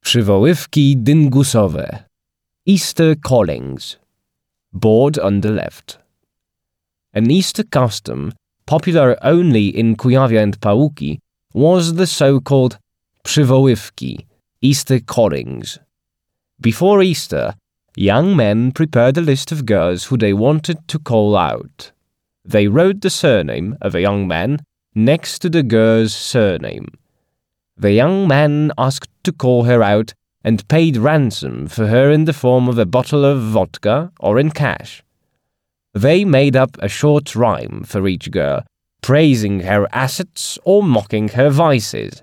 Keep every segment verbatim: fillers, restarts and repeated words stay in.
Przywoływki dyngusowe. Easter callings. Board on the left. An Easter custom, popular only in Kujawia and Pałuki, was the so-called przywoływki, Easter callings. Before Easter, young men prepared a list of girls who they wanted to call out. They wrote the surname of a young man next to the girl's surname. The young man asked to call her out and paid ransom for her in the form of a bottle of vodka or in cash. They made up a short rhyme for each girl, praising her assets or mocking her vices.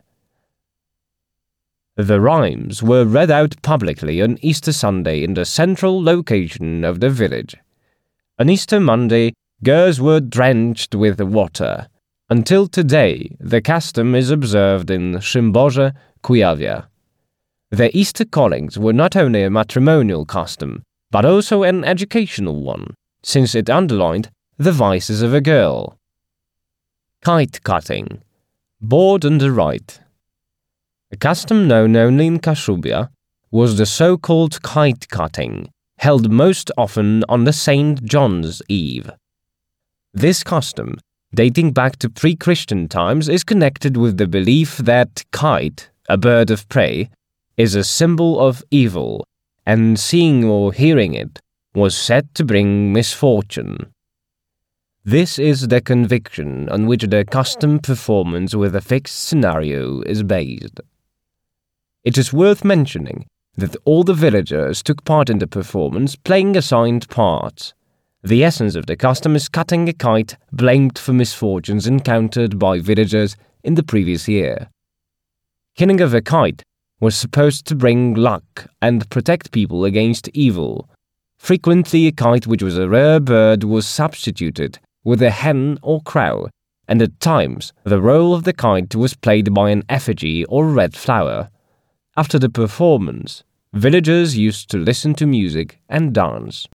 The rhymes were read out publicly on Easter Sunday in the central location of the village. On Easter Monday, girls were drenched with water. Until today, the custom is observed in Szymborze, Kujawia. The Easter callings were not only a matrimonial custom, but also an educational one, since it underlined the vices of a girl. Kite cutting. Board on the right. A custom known only in Kaszubia was the so-called kite cutting, held most often on the Saint John's Eve. This custom, dating back to pre-Christian times, is connected with the belief that kite, a bird of prey, is a symbol of evil, and seeing or hearing it was said to bring misfortune. This is the conviction on which the custom performance with a fixed scenario is based. It is worth mentioning that all the villagers took part in the performance, playing assigned parts. The essence of the custom is cutting a kite blamed for misfortunes encountered by villagers in the previous year. Killing of a kite was supposed to bring luck and protect people against evil. Frequently, a kite which was a rare bird was substituted with a hen or crow, and at times the role of the kite was played by an effigy or red flower. After the performance, villagers used to listen to music and dance.